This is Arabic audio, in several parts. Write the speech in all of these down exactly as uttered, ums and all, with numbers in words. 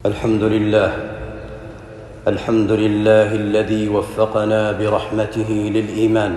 الحمد لله الحمد لله الذي وفقنا برحمته للإيمان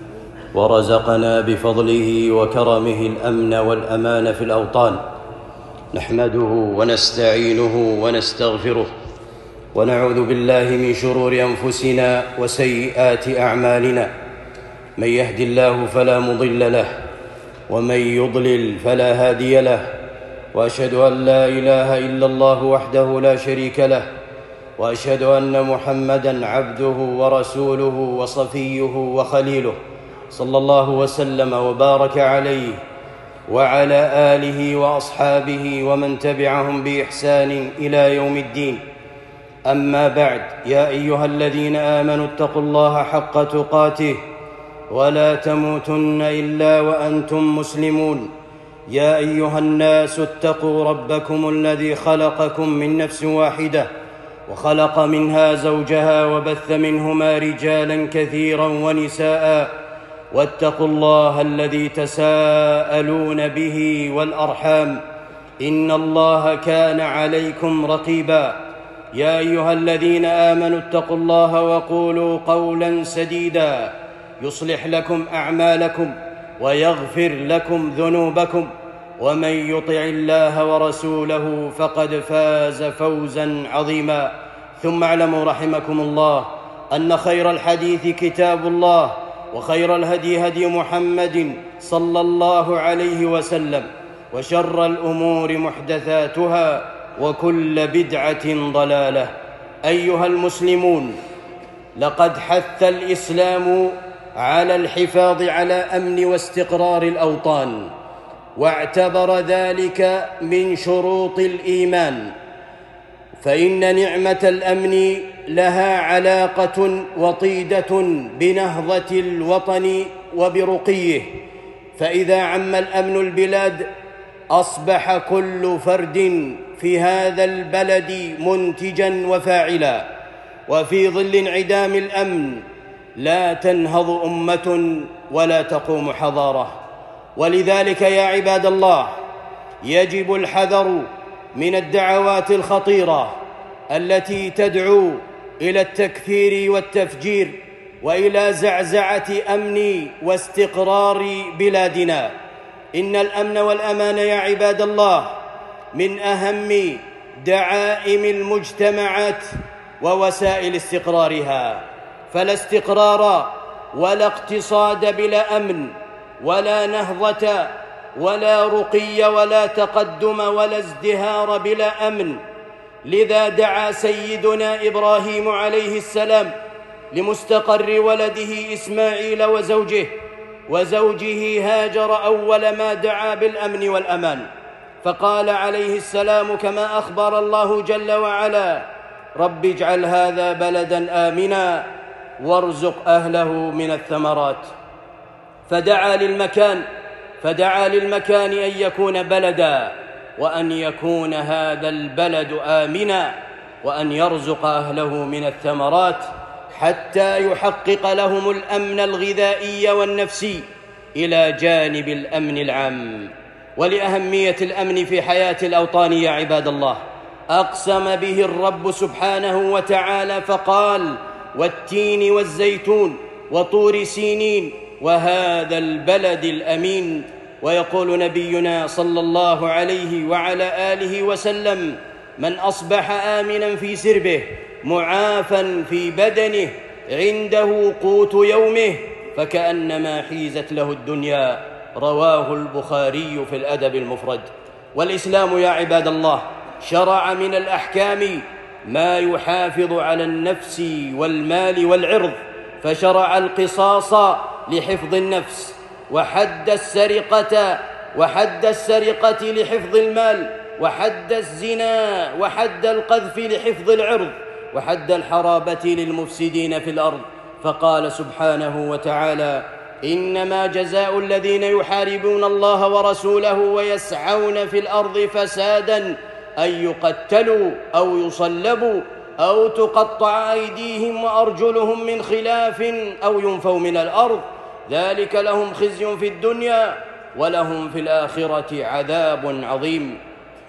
ورزقنا بفضله وكرمه الأمن والأمان في الأوطان. نحمده ونستعينه ونستغفره ونعوذ بالله من شرور أنفسنا وسيئات أعمالنا. من يهد الله فلا مضل له ومن يضلل فلا هادي له، وأشهد أن لا إله إلا الله وحده لا شريك له، وأشهد أن محمدًا عبده ورسوله وصفيه وخليله، صلى الله وسلم وبارك عليه وعلى آله وأصحابه ومن تبعهم بإحسان إلى يوم الدين. أما بعد، يا أيها الذين آمنوا اتقوا الله حق تقاته ولا تموتن إلا وأنتم مسلمون. يا أيها الناس اتقوا ربكم الذي خلقكم من نفس واحدة وخلق منها زوجها وبث منهما رجالا كثيرا ونساء، واتقوا الله الذي تساءلون به والأرحام، إن الله كان عليكم رقيبا. يا أيها الذين آمنوا اتقوا الله وقولوا قولا سديدا يصلح لكم أعمالكم ويغفر لكم ذنوبكم، ومن يطع الله ورسوله فقد فاز فوزا عظيما. ثم اعلموا رحمكم الله أن خير الحديث كتاب الله، وخير الهدي هدي محمد صلى الله عليه وسلم، وشر الأمور محدثاتها، وكل بدعة ضلالة. أيها المسلمون، لقد حث الإسلام على الحفاظ على أمن واستقرار الأوطان، واعتبر ذلك من شروط الإيمان، فإن نعمة الأمن لها علاقة وطيدة بنهضة الوطن وبرقيه، فإذا عم الأمن البلاد أصبح كل فرد في هذا البلد منتجاً وفاعلاً. وفي ظل انعدام الأمن لا تنهض أمة ولا تقوم حضارة. ولذلك يا عباد الله، يجب الحذر من الدعوات الخطيرة التي تدعو إلى التكفير والتفجير وإلى زعزعة أمن واستقرار بلادنا. إن الأمن والأمان يا عباد الله من أهم دعائم المجتمعات ووسائل استقرارها، فلا استقرار ولا اقتصاد بلا أمن، ولا نهضة ولا رقي ولا تقدم ولا ازدهار بلا أمن. لذا دعا سيدنا إبراهيم عليه السلام لمستقر ولده إسماعيل وزوجه وزوجه هاجر أول ما دعا بالأمن والأمان، فقال عليه السلام كما أخبر الله جل وعلا: رب اجعل هذا بلداً آمناً وارزق أهله من الثمرات. فدعا للمكان فدعا للمكان أن يكون بلداً، وأن يكون هذا البلد آمناً، وأن يرزق أهله من الثمرات حتى يحقق لهم الأمن الغذائي والنفسي إلى جانب الأمن العام. ولأهمية الأمن في حياة الأوطان يا عباد الله، أقسم به الرب سبحانه وتعالى فقال: والتين والزيتون وطور سينين وهذا البلد الأمين. ويقول نبينا صلى الله عليه وعلى آله وسلم: من أصبح آمنا في سربه معافا في بدنه عنده قوت يومه فكأنما حيزت له الدنيا. رواه البخاري في الأدب المفرد. والإسلام يا عباد الله شرع من الأحكام ما يحافظ على النفس والمال والعرض، فشرع القصاص لحفظ النفس، وحد السرقة وحد السرقة لحفظ المال، وحد الزنا، وحد القذف لحفظ العرض، وحد الحرابة للمفسدين في الأرض. فقال سبحانه وتعالى: إنما جزاء الذين يحاربون الله ورسوله ويسعون في الأرض فسادا أن يقتلوا أو يصلبوا أو تقطع أيديهم وأرجلهم من خلاف أو ينفوا من الأرض، ذلك لهم خزي في الدنيا ولهم في الآخرة عذاب عظيم.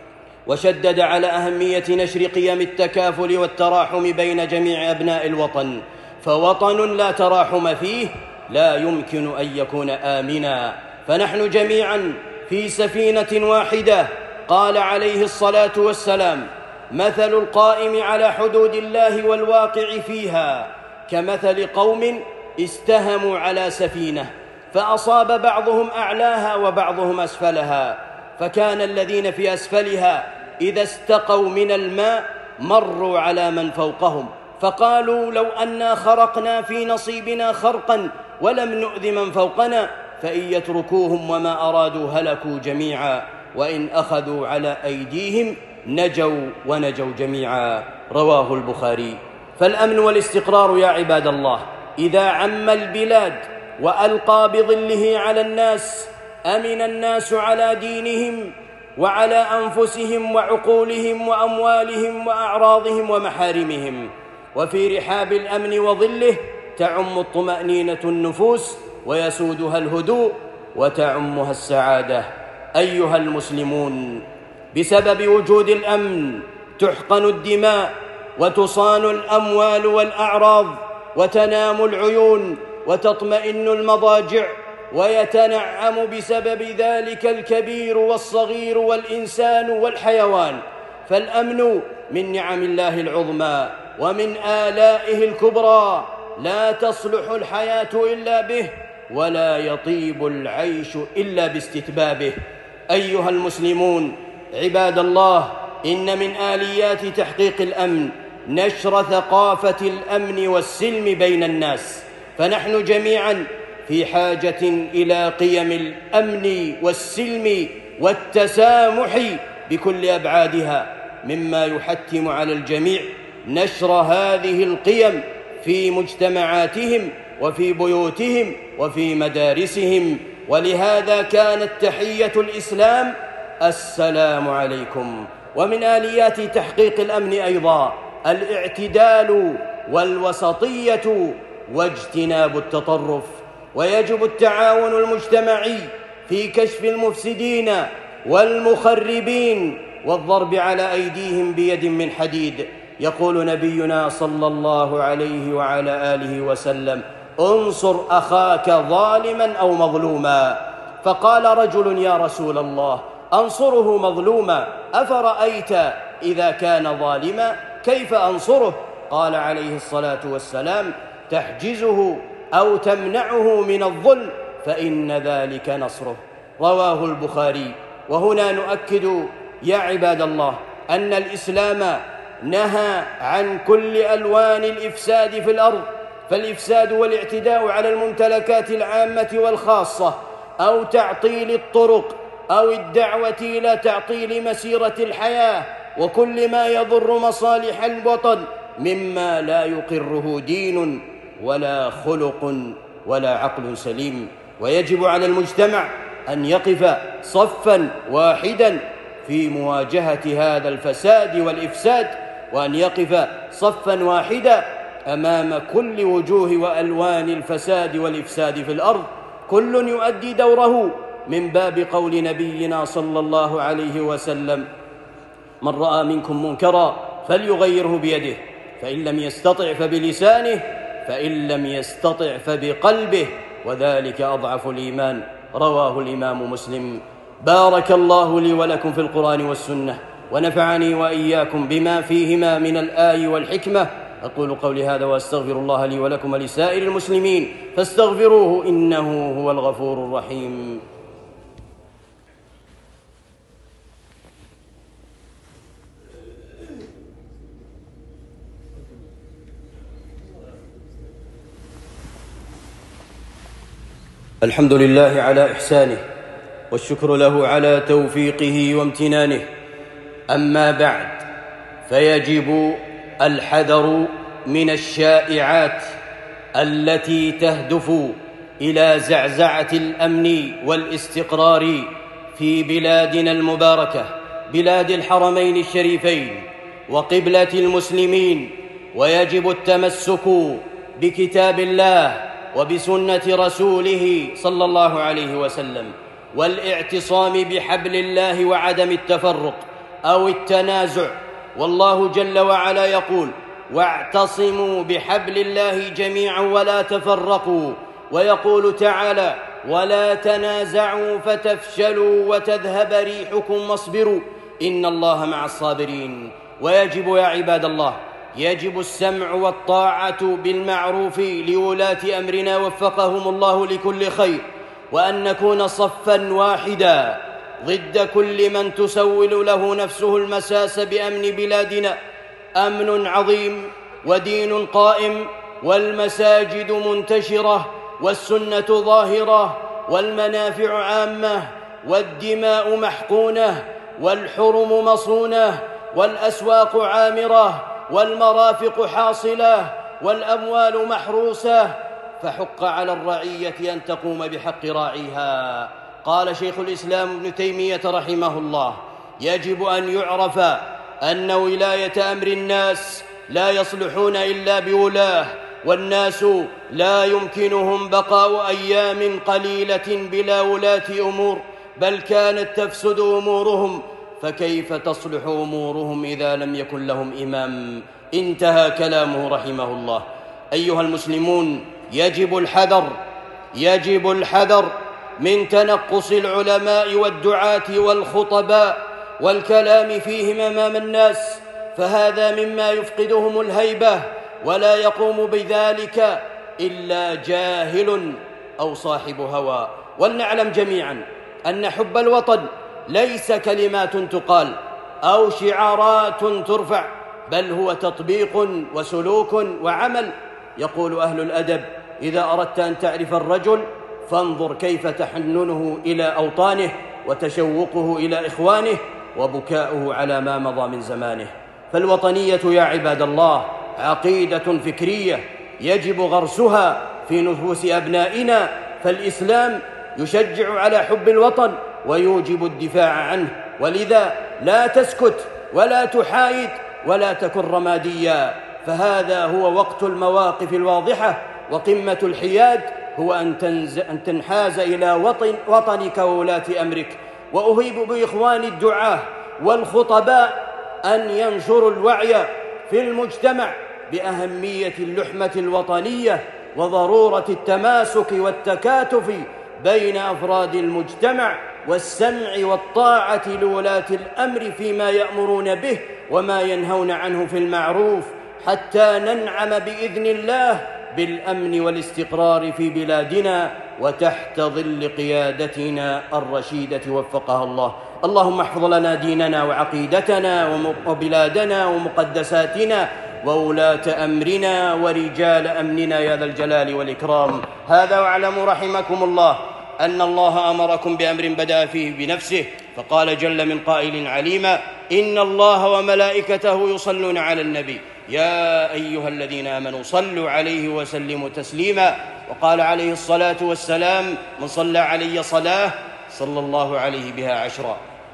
وشدد على أهمية نشر قيم التكافل والتراحم بين جميع أبناء الوطن، فوطن لا تراحم فيه لا يمكن أن يكون آمنا، فنحن جميعا في سفينة واحدة. قال عليه الصلاة والسلام: مثل القائم على حدود الله والواقع فيها كمثل قوم استهموا على سفينة فأصاب بعضهم أعلاها وبعضهم أسفلها، فكان الذين في أسفلها إذا استقوا من الماء مروا على من فوقهم فقالوا: لو أنا خرقنا في نصيبنا خرقا ولم نؤذ من فوقنا، فإن يتركوهم وما أرادوا هلكوا جميعا، وإن أخذوا على أيديهم نجوا ونجوا جميعا. رواه البخاري. فالأمن والاستقرار يا عباد الله إذا عم البلاد وألقى بظله على الناس أمن الناس على دينهم وعلى أنفسهم وعقولهم وأموالهم وأعراضهم ومحارمهم. وفي رحاب الأمن وظله تعم الطمأنينة النفوس ويسودها الهدوء وتعمها السعادة. أيها المسلمون، بسبب وجود الأمن تحقن الدماء وتصان الأموال والأعراض وتنام العيون وتطمئن المضاجع، ويتنعم بسبب ذلك الكبير والصغير والإنسان والحيوان. فالأمن من نعم الله العظمى ومن آلائه الكبرى، لا تصلح الحياة إلا به، ولا يطيب العيش إلا باستتبابه. أيها المسلمون عباد الله، إن من آليات تحقيق الأمن نشر ثقافة الأمن والسلم بين الناس، فنحن جميعا في حاجة إلى قيم الأمن والسلم والتسامح بكل أبعادها، مما يحتم على الجميع نشر هذه القيم في مجتمعاتهم وفي بيوتهم وفي مدارسهم. ولهذا كانت تحية الإسلام: السلام عليكم. ومن آليات تحقيق الأمن أيضا الاعتدال والوسطية واجتناب التطرف، ويجب التعاون المجتمعي في كشف المفسدين والمخربين والضرب على أيديهم بيد من حديد. يقول نبينا صلى الله عليه وعلى آله وسلم: انصر أخاك ظالما أو مظلوما. فقال رجل: يا رسول الله، أنصره مظلوما، أفرأيت إذا كان ظالما كيف أنصره؟ قال عليه الصلاة والسلام: تحجزه أو تمنعه من الظلم فإن ذلك نصره. رواه البخاري. وهنا نؤكد يا عباد الله أن الإسلام نهى عن كل ألوان الإفساد في الأرض، فالإفساد والاعتداء على الممتلكات العامة والخاصة أو تعطيل الطرق أو الدعوة إلى تعطيل مسيرة الحياة وكل ما يضر مصالح الوطن مما لا يقره دين ولا خلق ولا عقل سليم. ويجب على المجتمع أن يقف صفاً واحداً في مواجهة هذا الفساد والإفساد، وأن يقف صفاً واحداً أمام كل وجوه وألوان الفساد والإفساد في الأرض، كل يؤدي دوره، من باب قول نبينا صلى الله عليه وسلم: من رأى منكم منكرا فليغيره بيده، فإن لم يستطع فبلسانه، فإن لم يستطع فبقلبه، وذلك أضعف الإيمان. رواه الإمام مسلم. بارك الله لي ولكم في القرآن والسنة، ونفعني وإياكم بما فيهما من الآي والحكمة. أقول قولي هذا وأستغفر الله لي ولكم ولسائر المسلمين فاستغفروه إنه هو الغفور الرحيم. الحمد لله على إحسانه، والشكر له على توفيقه وامتنانه. أما بعد، فيجب الحذر من الشائعات التي تهدف إلى زعزعة الأمن والاستقرار في بلادنا المباركة، بلاد الحرمين الشريفين وقبلة المسلمين. ويجب التمسك بكتاب الله وبسنة رسوله صلى الله عليه وسلم، والاعتصام بحبل الله وعدم التفرق، أو التنازع. والله جل وعلا يقول: واعتصموا بحبل الله جميعا ولا تفرقوا. ويقول تعالى: ولا تنازعوا فتفشلوا وتذهب ريحكم واصبروا إن الله مع الصابرين. ويجب يا عباد الله، يجب السمع والطاعة بالمعروف لولاة أمرنا وفقهم الله لكل خير، وأن نكون صفا واحدا ضد كل من تسول له نفسه المساس بأمن بلادنا. أمن عظيم ودين قائم، والمساجد منتشرة، والسنة ظاهرة، والمنافع عامة، والدماء محقونة، والحرم مصونة، والأسواق عامرة، والمرافق حاصلة، والأموال محروسة، فحق على الرعية أن تقوم بحق راعيها. قال شيخ الإسلام ابن تيمية رحمه الله: يجب أن يعرف أن ولاية أمر الناس لا يصلحون إلا بولاه، والناس لا يمكنهم بقاء أيام قليلة بلا ولاة أمور، بل كانت تفسد أمورهم، فكيف تصلح أمورهم إذا لم يكن لهم إمام؟ انتهى كلامه رحمه الله. أيها المسلمون، يجب الحذر يجب الحذر من تنقص العلماء والدعاة والخطباء والكلام فيهم أمام الناس، فهذا مما يفقدهم الهيبة، ولا يقوم بذلك إلا جاهل أو صاحب هوى. ولنعلم جميعا أن حب الوطن ليس كلمات تقال أو شعارات ترفع، بل هو تطبيق وسلوك وعمل. يقول أهل الأدب: إذا أردت أن تعرف الرجل فانظر كيف تحننه إلى أوطانه، وتشوقه إلى إخوانه، وبكاؤه على ما مضى من زمانه. فالوطنية يا عباد الله عقيدة فكرية يجب غرسها في نفوس أبنائنا، فالإسلام يشجع على حب الوطن ويوجب الدفاع عنه، ولذا لا تسكت ولا تحايد ولا تكن رماديا، فهذا هو وقت المواقف الواضحة، وقمة الحياد هو أن, أن تنحاز إلى وطن وطنك وولاة أمرك. وأهيب بإخواني الدعاة والخطباء أن ينشروا الوعي في المجتمع بأهمية اللحمة الوطنية وضرورة التماسك والتكاتف بين أفراد المجتمع، والسمع والطاعة لولاة الأمر فيما يأمرون به وما ينهون عنه في المعروف، حتى ننعم بإذن الله بالأمن والاستقرار في بلادنا وتحت ظل قيادتنا الرشيدة وفقها الله. اللهم احفظ لنا ديننا وعقيدتنا وبلادنا ومقدساتنا وولاة أمرنا ورجال أمننا يا ذا الجلال والإكرام. هذا واعلموا رحمكم الله أن الله أمركم بأمر بدأ فيه بنفسه، فقال جل من قائل عليما: إن الله وملائكته يصلون على النبي يا أيها الذين آمنوا صلوا عليه وسلموا تسليما. وقال عليه الصلاة والسلام: من صلى علي صلاة صلى الله عليه بها عشرا.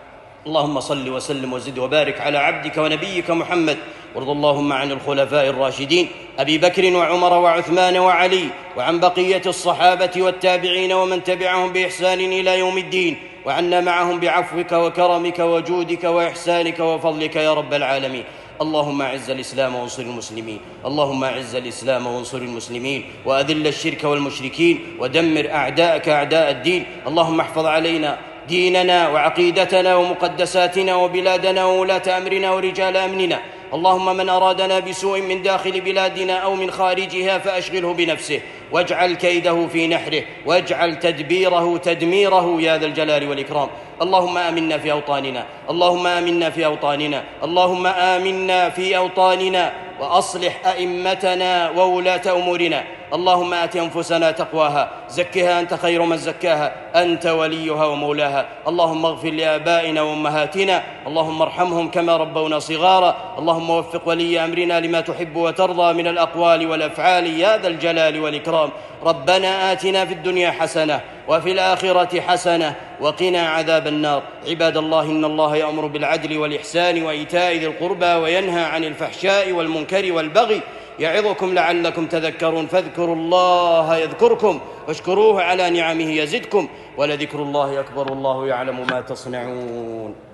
اللهم صل وسلم وزد وبارك على عبدك ونبيك محمد، وارض اللهم عن الخلفاء الراشدين أبي بكر وعمر وعثمان وعلي، وعن بقية الصحابة والتابعين ومن تبعهم بإحسان إلى يوم الدين، وعنا معهم بعفوك وكرمك وجودك وإحسانك وفضلك يا رب العالمين. اللهم أعز الإسلام وانصر المسلمين، اللهم أعز الإسلام وانصر المسلمين، وأذل الشرك والمشركين، ودمر أعداءك أعداء الدين. اللهم احفظ علينا ديننا وعقيدتنا ومقدساتنا وبلادنا وولاة أمرنا ورجال أمننا. اللهم من أرادنا بسوء من داخل بلادنا أو من خارجها فأشغله بنفسه، واجعل كيده في نحره، واجعل تدبيره تدميره يا ذا الجلال والإكرام. اللهم آمنا في أوطاننا، اللهم آمنا في أوطاننا، اللهم آمنا في أوطاننا، وأصلح أئمتنا وولاة أمورنا. اللهم آت أنفسنا تقواها، زكها أنت خير من زكاها، أنت وليها ومولاها. اللهم اغفر لآبائنا وأمهاتنا، اللهم ارحمهم كما ربونا صغارا. اللهم وفق ولي أمرنا لما تحب وترضى من الأقوال والأفعال يا ذا الجلال والإكرام. ربنا آتنا في الدنيا حسنة وفي الآخرة حسنة وقنا عذاب النار. عباد الله، إن الله يأمر بالعدل والإحسان وإيتاء ذي القربى وينهى عن الفحشاء والمنكر والبغي، يعظكم لعلكم تذكرون. فاذكروا الله يذكركم واشكروه على نعمه يزدكم، ولذكر الله أكبر، الله يعلم ما تصنعون.